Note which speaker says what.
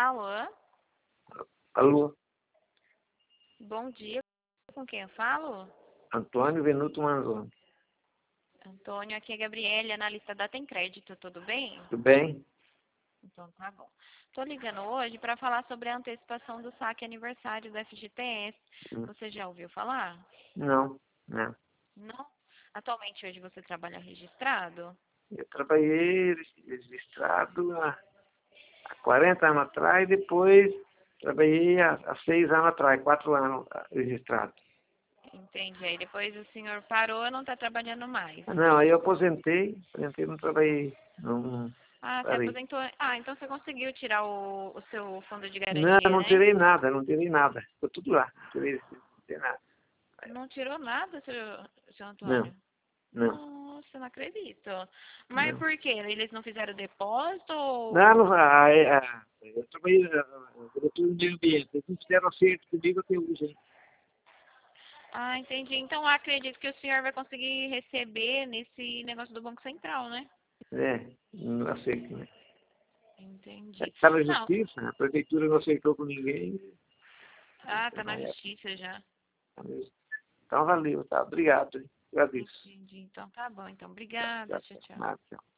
Speaker 1: Alô?
Speaker 2: Alô,
Speaker 1: Bom dia. Com quem eu falo?
Speaker 2: Antônio Venuto Manzoni.
Speaker 1: Antônio, aqui é Gabriele, analista da Tem Crédito, tudo bem?
Speaker 2: Tudo bem?
Speaker 1: Então tá bom. Tô ligando hoje para falar sobre a antecipação do saque aniversário do FGTS. Você já ouviu falar?
Speaker 2: Não, não.
Speaker 1: Não? Atualmente hoje você trabalha registrado?
Speaker 2: Eu trabalhei registrado há 40 anos atrás, depois trabalhei há 6 anos atrás, 4 anos registrado.
Speaker 1: Entendi. Aí depois o senhor parou e não está trabalhando mais.
Speaker 2: Não, aí eu aposentei, não trabalhei, não
Speaker 1: Ah, você
Speaker 2: parei.
Speaker 1: aposentou. Ah, então você conseguiu tirar o seu fundo de
Speaker 2: Não,
Speaker 1: garantia,
Speaker 2: não
Speaker 1: né?
Speaker 2: tirei nada, não tirei nada. Ficou tudo lá, não tirei nada.
Speaker 1: Não tirou nada, seu
Speaker 2: Não,
Speaker 1: Antônio?
Speaker 2: não,
Speaker 1: Nossa, não acredito. Mas
Speaker 2: não.
Speaker 1: por quê? Eles não fizeram depósito
Speaker 2: Não,
Speaker 1: ou...
Speaker 2: não, eu trabalhei na diretora do meio ambiente, eles não fizeram acerto comigo até hoje, hein?
Speaker 1: Ah, entendi. Então acredito que o senhor vai conseguir receber nesse negócio do Banco Central, né?
Speaker 2: Não aceito, né?
Speaker 1: Entendi.
Speaker 2: Está na
Speaker 1: Não.
Speaker 2: justiça, a prefeitura não aceitou com ninguém.
Speaker 1: Ah, tá na justiça já.
Speaker 2: Então valeu, tá? Obrigado, hein? Agradeço.
Speaker 1: Entendi. Então tá bom. Então,
Speaker 2: Tchau,
Speaker 1: obrigada.
Speaker 2: tchau,
Speaker 1: Tchau,
Speaker 2: tchau.
Speaker 1: tchau.
Speaker 2: Nada, tchau.